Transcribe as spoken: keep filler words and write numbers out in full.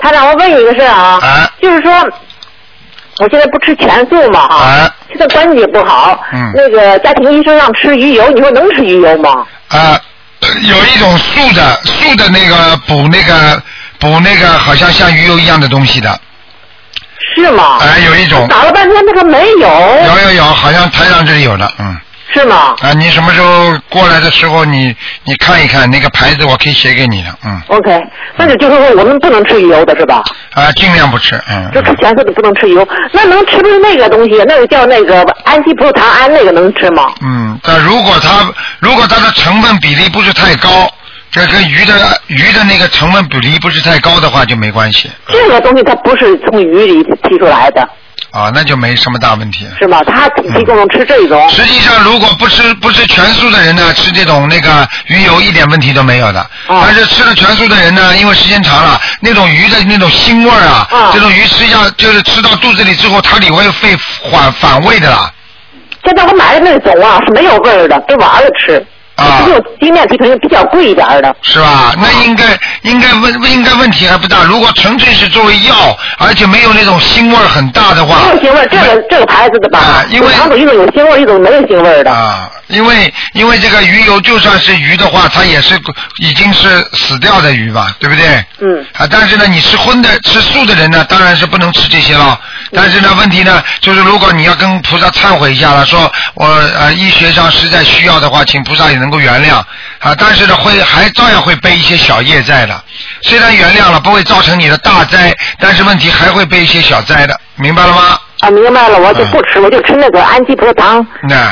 他让我问一个事啊， 啊就是说，我现在不吃全素嘛哈， 啊现在关节不好， 嗯那个家庭医生让吃鱼油，你说能吃鱼油吗？ 啊，有一种素的素的那个补那个补那个好像像鱼油一样的东西的。 是吗？ 哎、有一种。 打了半天那个没有。 有有有，好像台上这里有的，嗯。 是吗？ 啊，你什么时候过来的时候你，你看一看那个牌子，我可以写给你的，嗯。 OK， 那就就是说我们不能吃鱼油的是吧？ 啊，尽量不吃，嗯。 就吃全素的不能吃油，那能吃不是那个东西？那个叫那个氨基葡萄糖胺，那个能吃吗？ 嗯，但如果它如果它的成分比例不是太高，这跟鱼的鱼的那个成分比例不是太高的话就没关系。 这个东西它不是从鱼里提出来的。 啊，那就没什么大问题。 是吗？他提供吃这种、 嗯。实际上，如果不吃不吃全素的人呢，吃这种那个鱼油一点问题都没有的。 哦、 但是吃了全素的人呢，因为时间长了，那种鱼的那种腥味啊， 哦、 这种鱼实际上就是吃到肚子里之后，它里会会反反胃的啦。 现在我买的那种啊是没有味儿的，给娃儿子吃。 啊， 这种精面皮可能比较贵一点的， 是吧？那应该应该问应该问题还不大。如果纯粹是作为药，而且没有那种腥味很大的话， 没有腥味，这个这个牌子的吧？ 啊，因为两种，一种有腥味，一种没有腥味的。 啊，因为因为这个鱼油就算是鱼的话，它也是已经是死掉的鱼吧，对不对？ 嗯。 啊，但是呢，你吃荤的吃素的人呢，当然是不能吃这些了。但是呢，问题呢，就是如果你要跟菩萨忏悔一下了，说我呃医学上实在需要的话，请菩萨也能够原谅啊。但是呢，会还照样会背一些小业债的。虽然原谅了，不会造成你的大灾，但是问题还会背一些小灾的，明白了吗？ 啊，明白了，我就不吃，嗯、我就吃那个氨基葡萄糖。 那。